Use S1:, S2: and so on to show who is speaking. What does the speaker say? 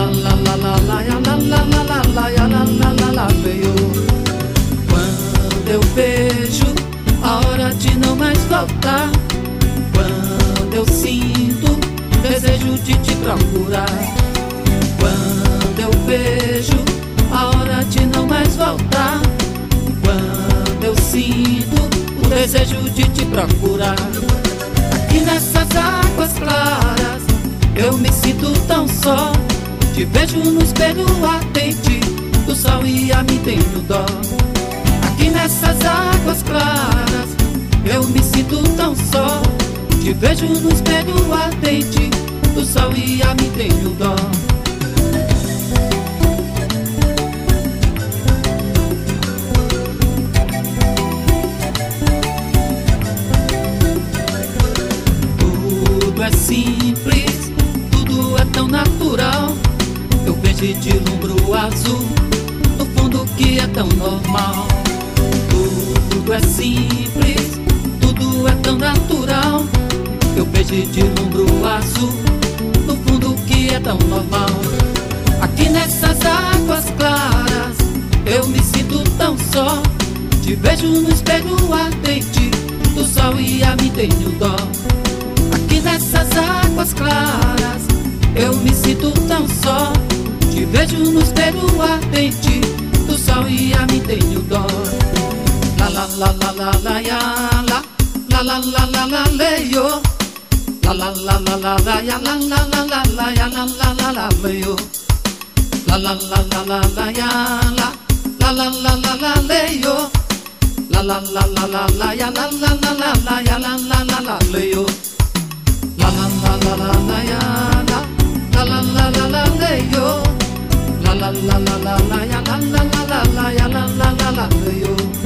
S1: la la la la ya la la la la la ya la la la la veio. Quando eu vejo a hora de não mais voltar, quando eu sinto o desejo de te procurar, quando eu vejo a hora de não mais voltar, quando eu sinto o desejo de te procurar. Aqui nessas águas claras eu me sinto tão só. Te vejo no espelho ardente do sol e a mim tenho dó. Aqui nessas águas claras eu me sinto tão só. Te vejo no espelho ardente do sol e a mim tenho dó. Tudo é simples, tudo é tão natural. Eu vejo e deslumbro o azul no fundo que é tão normal. Tudo é simples, tudo é tão natural. Eu vejo e deslumbro o azul no fundo que é tão normal. Aqui nessas águas claras eu me sinto tão só. Te vejo no espelho ardente do sol e a mim tenho dó. Aqui nessas águas claras eu me sinto tão só. Te vejo no espelho ardente do sol e a mim tenho dó. La la la la la la ya la la la la la la leio. La la la la la la ya la la la la la ya la la la la leio. La la la la la la ya la la la la la la leio. La la la la la la ya la la la la la ya la la la la leio. La la la la la la ya la la la la la leio. La la la la la la ya la la la la la ya la la la la leio.